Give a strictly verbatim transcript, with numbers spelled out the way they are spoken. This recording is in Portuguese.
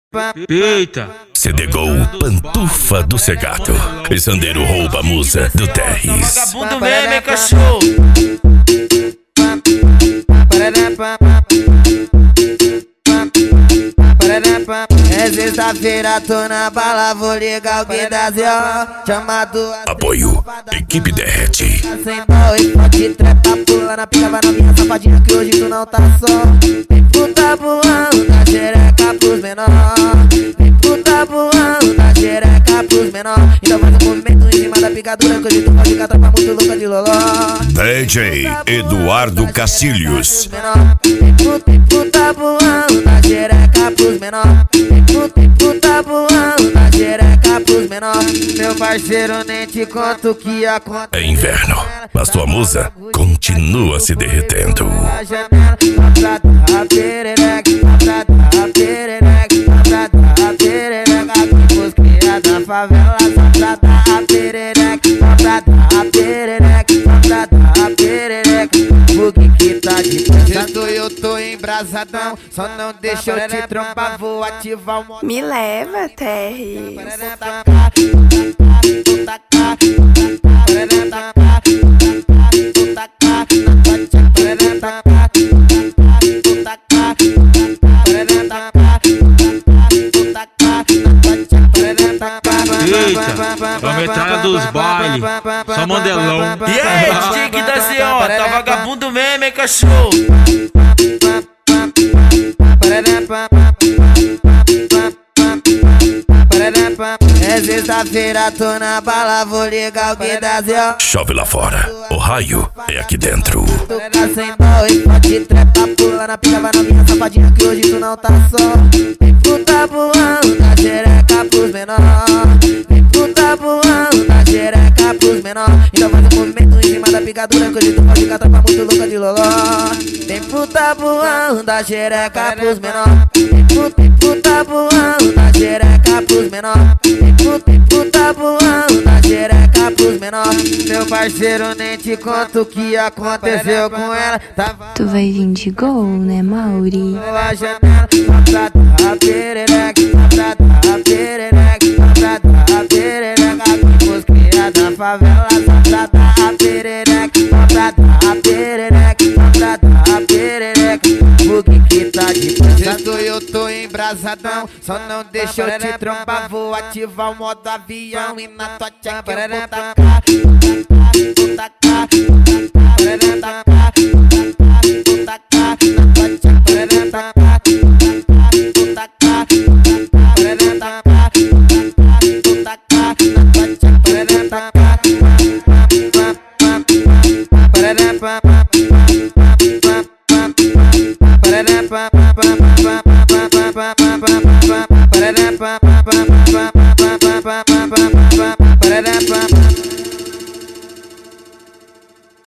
Eita! C D Gol Pantufa do Segato. Sandeiro rouba a musa do Terres. Vagabundo mesmo, é cachorro. É sexta-feira, tô na bala, vou ligar o que dá zé ó. Chamado Apoio, equipe derrete. sem pau e pode trepa, pula na pica, vai na minha safadinha que hoje tu não tá só. Vem puta voando da xereca pros menor. Vem puta voando da xereca pros menor. Então faz um movimento em cima da picadura que hoje tu pode catar pra muito louca de loló. D J Eduardo Cacilhos. Vem puta, vem puta voando da xereca pros menor. Vem puta, vem puta voando da xereca pros menor. Meu parceiro, nem te conto o que acontece. É inverno, mas tua musa continua se derretendo. A janela, pra dar a perereca, pra dar a perereca, pra dar a perereca. Aqui pros cria da favela, só pra dar a perereca, pra dar a perereca, pra dar a perereca. O que que tá de pensando? Eu tô embrasadão, só não deixa eu te trombar, vou ativar o modo. Me leva, Terres. Eita, a metralha dos bailes, só mandelão. E aí, D J que dá zé ó, tá vagabundo mesmo, é cachorro. É sexta-feira, tô na bala, vou ligar o que dá zé ó. Chove lá fora, o raio é aqui dentro. Toca sem pau e pode trepa, pula na pica, vai na minha safadinha que hoje tu não tá só. Vem puta voando da xereca pros menor. Vem puta voando da xereca pros menor. Então faz um movimento em cima da picadura que hoje tu pode catar pra muito louca de loló. Vem puta voando da xereca pros menor. Vem puta, vem puta voando da xereca pros menor. Vem puta, vem puta voando da xereca pros menor. Meu parceiro, nem te conto o que aconteceu com ela. Tava Tu vai vir de gol, né, Mauri? pela janela, pra dar a perereca, pra dar a perereca, pra dar a perereca. Aqui pros cria da favela, só pra dar a perereca, pra dar a perereca, pra dar a perereca. O que que tá de pensando? Eu tô embrasadão, só não deixa eu te trombar, vou ativar o modo avião e na tua tcheca eu vou tacar, vou tacar, vou tacar, vou tacar, na tua tcheca eu vou tacar, vou tacar, vou tacar, vou tacar, na tua tcheca eu vou tacar. Ba-da-ba